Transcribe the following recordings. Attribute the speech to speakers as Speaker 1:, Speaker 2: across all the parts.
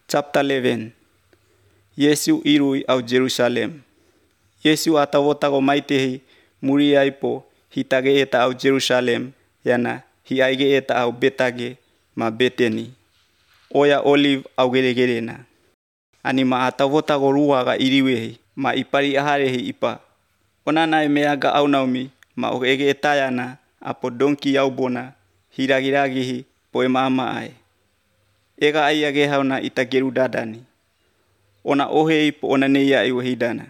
Speaker 1: Chapter 11. Yesu irui au Jerusalem. Yesu atawotago maitehi muriai po hitage eta au Jerusalem yana hiaige eta au Betage ma Beteni. Oya Olive au geregerena. Ani ma atawotago ruaga iriwehi ma ipari aharehi ipa. Onanae meaga au naumi ma ogege etayana apo donki yaubona hiragiragihi poema amaai. Ega aiage hauna itageru dadani. Ona ohei po ona neia iwa hidana.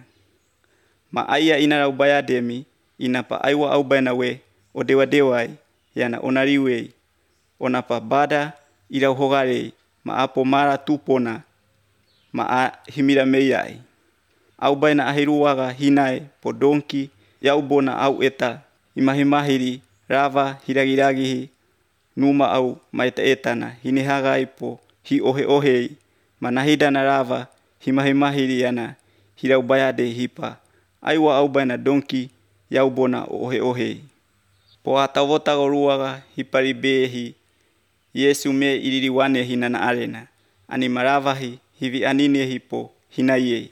Speaker 1: Ma aia inarau bayademi inapa aiwa au baina we o dewa dewai yana onariwei. Onapa bada irau hogarei ma apo mara tupona ma a himira meiai. Au baina ahiruaga hinae po donki yaubona au eta imahimahiri rava hiragiragihi numa au maita etana hinehagai po hi ohei manahidana rava himahimahiri yana hirau bayade hipa. Aiwa au baina donki yaubona ohei. Po atawotago ruaga hipari behi Yesu me iririwane hinana arena. Ani maravahi hivi aninehi po hinaiei.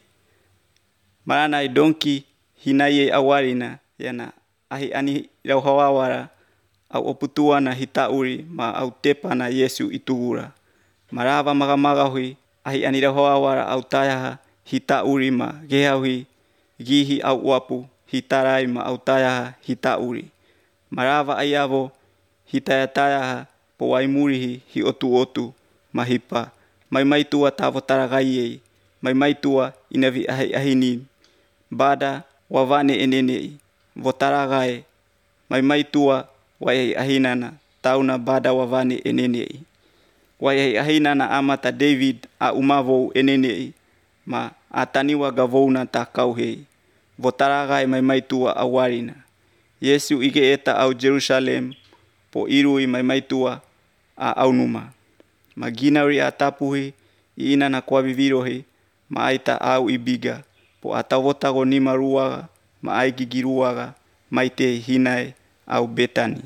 Speaker 1: Maranai donki hinaiei awarina yana ahi ani rauhawawara au oputuana hitauri ma au tepana Yesu itugura. Marava magamagahui ahi ani rauhawawara au tayaha hitauri ma gehahui gihi au wapu hitarai ma au tayaha hitauri. Marava ayavo hitayatayaha po waimurihi hi otu ma hipa. Maimaitua tavotaragaiei. Maimaitua inavi ahini. Bada wavane enenei. Votaragai. Maimaitua wayai ahinana. Tauna bada wavane enenei. Wayai ahinana amata David a umavou enenei. Ma ataniwa gavouna takauhei. Votaragai maimaitua awarina. Yesu ige eta au Jerusalem po irui maimaitua a au numa. Ma ginari atapuhi ina na kwa vivirohi ma aita au ibiga po atawotago nima ruaga ma aigigiruaga maite hinae au Betani.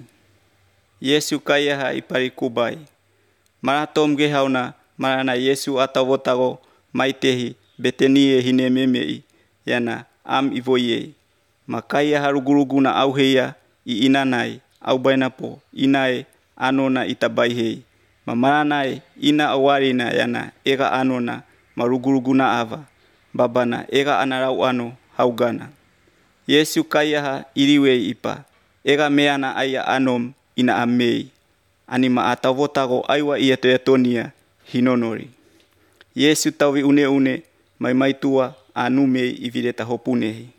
Speaker 1: Yesu kayaha ipari kubai. Maratom gehauna marana Yesu atawotago maitehi Betenie hinememei yana am ivoyei. Makaya haruguruguna au heia I inanai au bainapo inae anona itabaihei. Mamaranae ina awarina yana ega anona maruguruguna ava. Babana ega anarau ano haugana. Yesu kayaha iriwei ipa. Ega meana aya anom ina amei. Anima atawotago aiwa ietonia hinonori. Yesu tawi une maimaitua anumei ivireta hopunehi.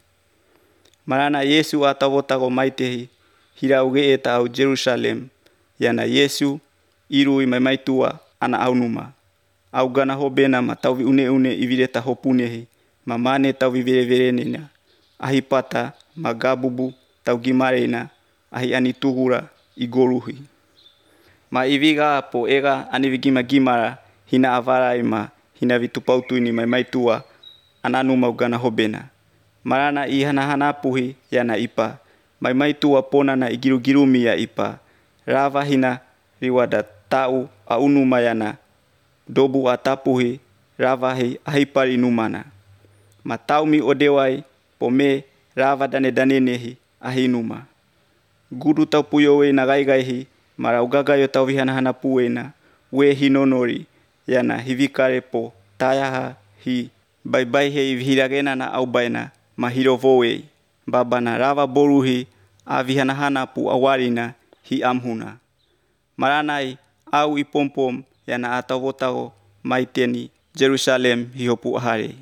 Speaker 1: Marana Yesu atawotago maitehi hirauge eta au Jerusalem yana Yesu irui maimaitua ana au numa. Au gana hobena ma tawi une ivireta hopunehi ma mane tawi verenena. Ahi pata ma gabubu tau gimarena ahi anitugura igoruhi. Ma iviga po ega anivigima gimara hina avarai ma hina vitupautuini maimaitua ananuma ugana hobena. Marana ihana hanapuhi yana ipa. Maimaitua pona na igirugirumi ya ipa. Rava hina riwada tau aunuma yana. Dobu atapuhi ravahi ahipari numana. Mataumi odewai pome rava danenehi ahinuma. Gudu tau puyowe na gaigaihi maraugagayo tau vihana puwena. We hinonori yana hivikare po tayaha hi. Bye hei vihiragena na au baina mahirovowei. Babana rava boruhi avihana pu awarina hi amhuna. Maranai au ipompom yana atawotago maiteni Jerusalem hihopu ahare.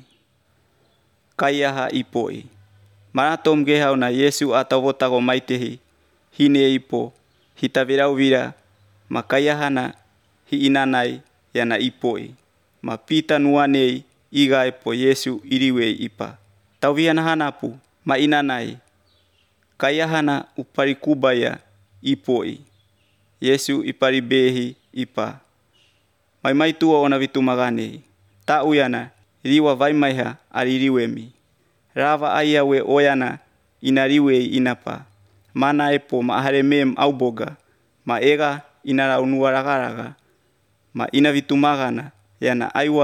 Speaker 1: Kayaha ipoi. Maratom gehauna Yesu atawotago maitehi hine ipo hitavirau vira makayahana hi inanai yana ipoi. Ma pita nuanei igai po Yesu iriwei ipa. Tauviana hanapu ma inanai. Kayahana upari kubaya ipoi. Yesu ipari behi ipa. Maimaitua ona vitumagane. Tau yana riwa vaimaiha aririwemi. Rava ayawe oyana inariwei inapa. Mana epo ma aharemem au boga. Ma ega inarau nuaragaraga. Ma ina vitumagana yana aiwa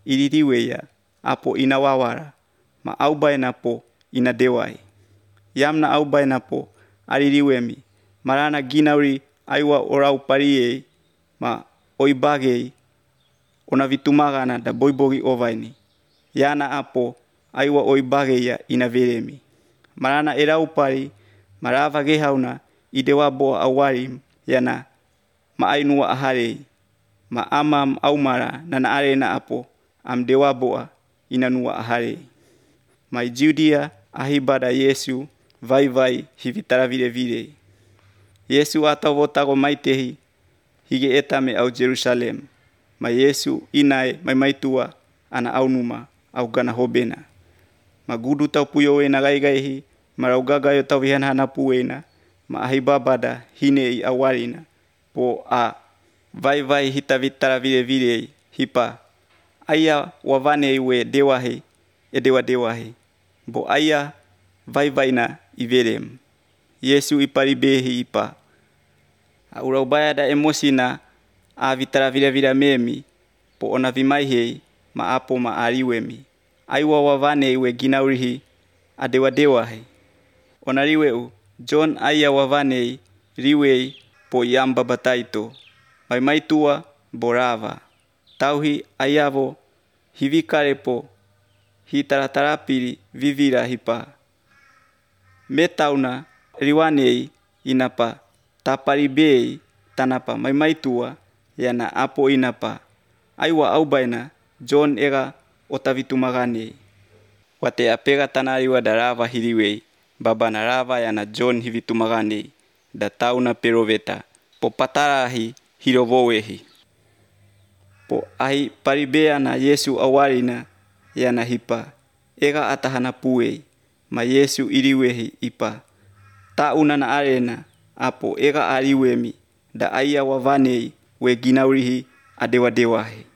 Speaker 1: iririweya apo ina wawara ma aubaina po ina dewai. Yamna aubaina po aririwemi marana ginauri aiwa orau pariei ma oibagei ona vitumagana da boibogi ovaini. Yana apo aiwa oibageia ina veremi. Marana erau pari marava gehauna idewa boa awarim yana ma ainua aharei. Ma amam aumara nana arena apo am dewa boa ina nua aharei. Mai Judea ahibada Yesu vai hivitara vire. Yesu atavotago maitehi hige etame au Jerusalem. Ma Yesu inae maitua ana au numa au gana hobena. Ma gudu tau puyowena gaihi marau gagayo tau vihanhana puwena ma ahibabada hinei awarina po a vai hita vitara vire hipa aya wavane iwe dewahe dewahe bo aya vai na iverem. Yesu iparibehi ipa aura ubaya da emosina a vitara vira memi po ona vimaihe ma apo ma ariwemi aiwa wavane iwe ginaurihi dewahe. Ona riweu John aya wavane riwei po yamba bataito maitua borava tauhi ayavo hivikare po hitaratarapiri vivira hipa metauna riwanei inapa taparibei tanapa maitua yana apo inapa aiwa aubaina John ega otavitumagane wate apega tanariwa darava hiriwei babana rava yana John hivitumagane da tauna peroveta po patarahi hirovowehi po ahi paribea na Yesu awarina yana hipa ega atahana puei ma Yesu iriwehi ipa tauna na arena apo ega ariwemi da aya wavanei we ginaurihi dewahe.